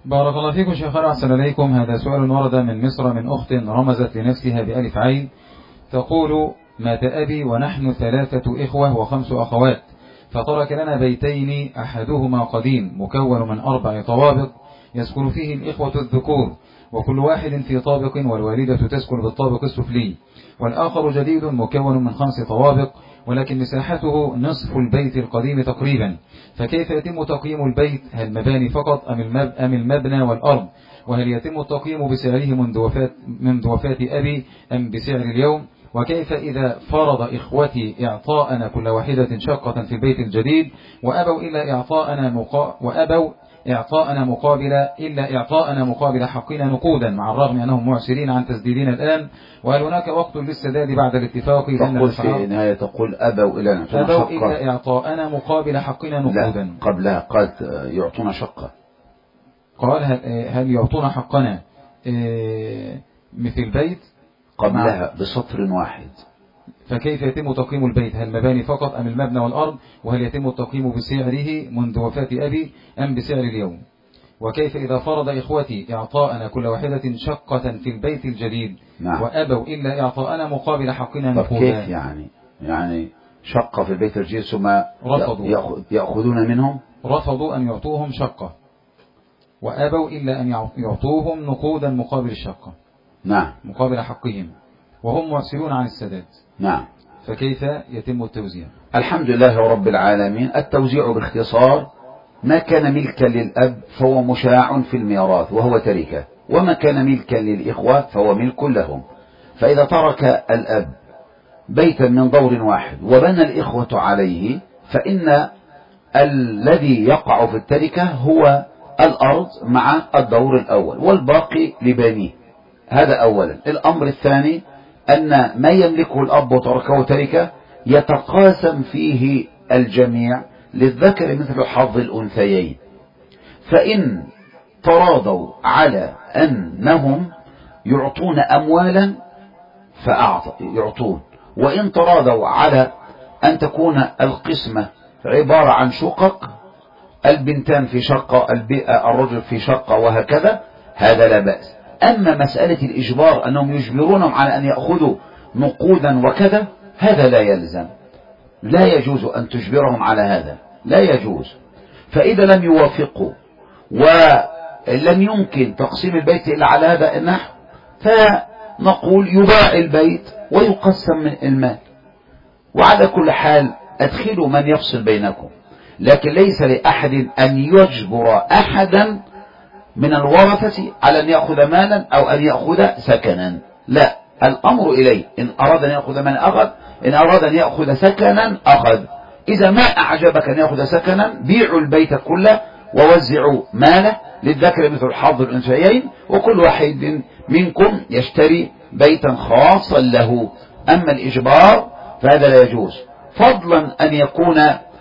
بارك الله فيكم شيخ، أحسن إليكم. هذا سؤال ورد من مصر من أخت رمزت لنفسها بألف عين، تقول: مات أبي ونحن 3 إخوة و5 أخوات، فترك لنا بيتين، أحدهما قديم مكون من 4 طوابق يسكن فيه الإخوة الذكور، وكل واحد في طابق، والوالدة تسكن بالطابق السفلي، والآخر جديد مكون من 5 طوابق ولكن مساحته نصف البيت القديم تقريبا، فكيف يتم تقييم البيت؟ هل مباني فقط أم المبنى والأرض؟ وهل يتم التقييم بسعره منذ وفاة أبي أم بسعر اليوم؟ وكيف إذا فرض إخوتي إعطاءنا كل واحدة شقة في البيت الجديد وأبوا إعطاءنا مقابل حقنا نقودا، مع الرغم أنهم معسرين عن تسديدنا الآن؟ وهل هناك وقت للسداد بعد الاتفاق؟ تقول في النهاية تقول أبوا إلا إعطاءنا مقابل حقنا نقودا. لا، قبلها قالت يعطونا شقة. قال هل يعطونا حقنا مثل البيت؟ قبلها بسطر واحد. فكيف يتم تقييم البيت؟ هل مباني فقط أم المبنى والأرض؟ وهل يتم التقييم بسعره منذ وفاة أبي أم بسعر اليوم؟ وكيف إذا فرض إخوتي إعطاءنا كل واحدة شقة في البيت الجديد نعم. وأبوا إلا إعطاءنا مقابل حقنا نقودا؟ كيف يعني شقة في البيت الجديد ثم يأخذون منهم؟ رفضوا أن يعطوهم شقة وأبوا إلا أن يعطوهم نقودا مقابل الشقة. نعم، مقابل حقهم، وهم معسرون عن السداد. نعم. فكيف يتم التوزيع؟ الحمد لله رب العالمين. التوزيع باختصار: ما كان ملكا للأب فهو مشاع في الميراث وهو تركة، وما كان ملكا للإخوة فهو ملك لهم. فإذا ترك الأب بيتا من دور واحد وبنى الإخوة عليه، فإن الذي يقع في التركة هو الأرض مع الدور الأول والباقي لبنيه. هذا أولا. الأمر الثاني أن ما يملكه الأب وتركه تركة يتقاسم فيه الجميع للذكر مثل حظ الأنثيين. فإن تراضوا على أنهم يعطون أموالا يعطون، وإن تراضوا على أن تكون القسمة عبارة عن شقق، البنتان في شقة، الرجل في شقة، وهكذا، هذا لا بأس. أما مسألة الإجبار أنهم يجبرونهم على أن يأخذوا نقودا وكذا، هذا لا يلزم، لا يجوز أن تجبرهم على هذا، لا يجوز. فإذا لم يوافقوا ولم يمكن تقسيم البيت إلا على هذا النحو، فنقول يباع البيت ويقسم من المال. وعلى كل حال أدخلوا من يفصل بينكم، لكن ليس لأحد أن يجبر أحدا من الورثة على أن يأخذ مالا أو أن يأخذ سكنا، لا، الأمر إليه. إن أراد أن يأخذ مالا أخذ، إن أراد أن يأخذ سكنا أخذ. إذا ما أعجبك أن يأخذ سكنا، بيعوا البيت كله ووزعوا ماله للذكر مثل حظ الأنثيين، وكل واحد منكم يشتري بيتا خاصا له. أما الإجبار فهذا لا يجوز، فضلا أن يكون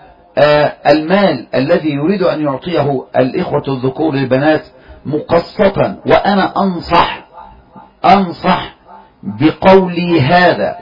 المال الذي يريد أن يعطيه الإخوة الذكور للبنات مقسطا. وأنا أنصح بقولي هذا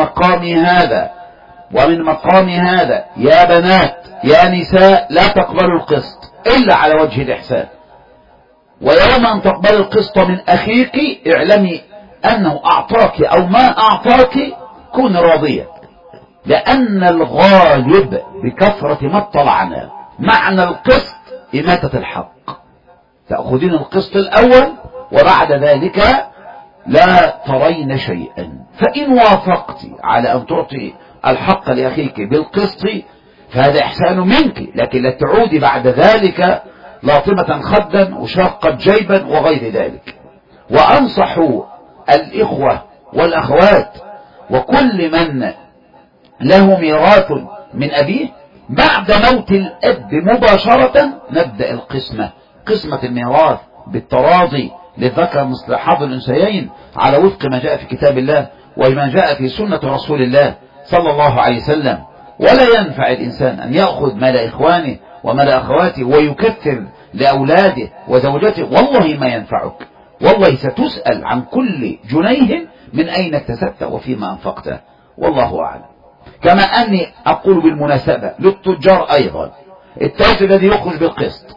ومن مقام هذا يا بنات يا نساء، لا تقبلوا القسط إلا على وجه الإحسان. ويوم أن تقبل القسط من أخيك اعلمي أنه أعطاك أو ما أعطاك كن راضية، لأن الغالب بكثرة ما اطلعنا معنى القسط إماتة الحق. تأخذين القسط الأول وبعد ذلك لا ترين شيئا. فإن وافقت على أن تعطي الحق لأخيك بالقسط فهذا إحسان منك، لكن لا تعودي بعد ذلك لاطمة خدا وشاقة جيبا وغير ذلك. وأنصح الإخوة والأخوات وكل من له ميراث من أبيه بعد موت الأب مباشرة نبدأ قسمة الميراث بالتراضي للذكر مثل حظ الأنثيين على وفق ما جاء في كتاب الله وما جاء في سنة رسول الله صلى الله عليه وسلم. ولا ينفع الإنسان أن يأخذ مال إخوانه ومال أخواته ويكثر لأولاده وزوجته، والله ما ينفعك، والله ستسأل عن كل جنيه من أين اكتسبت وفيما أنفقته، والله أعلم. كما أني أقول بالمناسبة للتجار أيضا، التاجر الذي يخرج بالقسط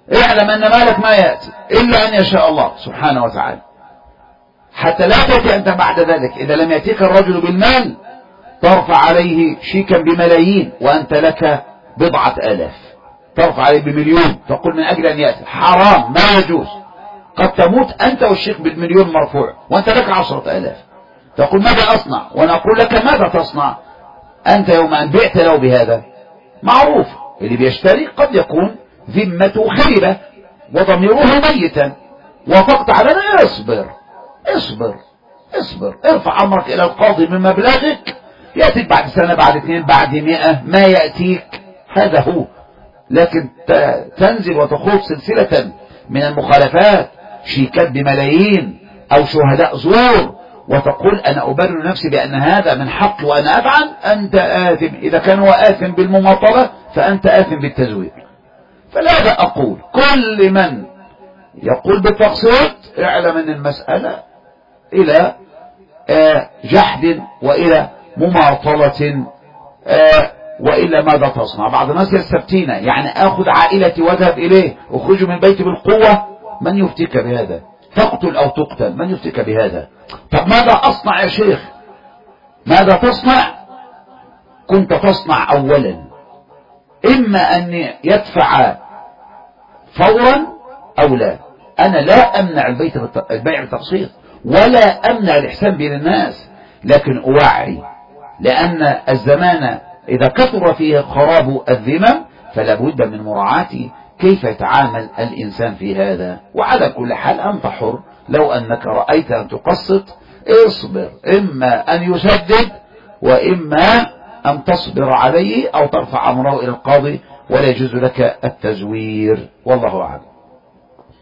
اعلم أن مالك ما يأتي إلا أن يشاء الله سبحانه وتعالى، حتى لا تأتي أنت بعد ذلك إذا لم يأتيك الرجل بالمال ترفع عليه شيكا بملايين وأنت لك 10,000، ترفع عليه ب1,000,000 تقول من أجل أن يأتي. حرام، ما يجوز. قد تموت أنت والشيك ب1,000,000 مرفوع وأنت لك 10,000، تقول ماذا أصنع؟ ونقول لك ماذا تصنع؟ أنت يوم أن بعت له بهذا معروف، اللي بيشتري قد يكون ذمته خربة وضميره ميتا، وافقت على اصبر اصبر اصبر، ارفع أمرك إلى القاضي من مبلغك، يأتيك بعد سنة بعد 2 بعد 100 ما يأتيك، هذا هو. لكن تنزل وتخوض سلسلة من المخالفات، شيكات بملايين أو شهداء زور، وتقول أنا أبرر نفسي بأن هذا من حقي وأنا أفعل، أنت آثم. إذا كان هو آثم بالمماطلة فأنت آثم بالتزوير. فلهذا أقول كل من يقول بالتقسيط اعلم أن المسألة إلى جحد وإلى مماطلة، وإلا ماذا تصنع؟ بعض الناس يستفتين، يعني أخذ عائلتي واذهب إليه، أخرج من بيتي بالقوة، من يفتك بهذا؟ تقتل أو تقتل، من يفتك بهذا؟ طب ماذا أصنع يا شيخ؟ ماذا تصنع؟ كنت تصنع أولا إما أن يدفع فورا أو لا. أنا لا أمنع البيع بالتقسيط ولا أمنع الإحسان بين الناس، لكن أوعي، لأن الزمان إذا كثر فيه خراب الذمم فلا بد من مراعاة كيف يتعامل الإنسان في هذا. وعلى كل حال أنت حر، لو أنك رأيت أن تقسط اصبر، إما أن يسدد وإما أن تصبر عليه أو ترفع أمره إلى القاضي، ولا يجوز لك التزوير، والله أعلم.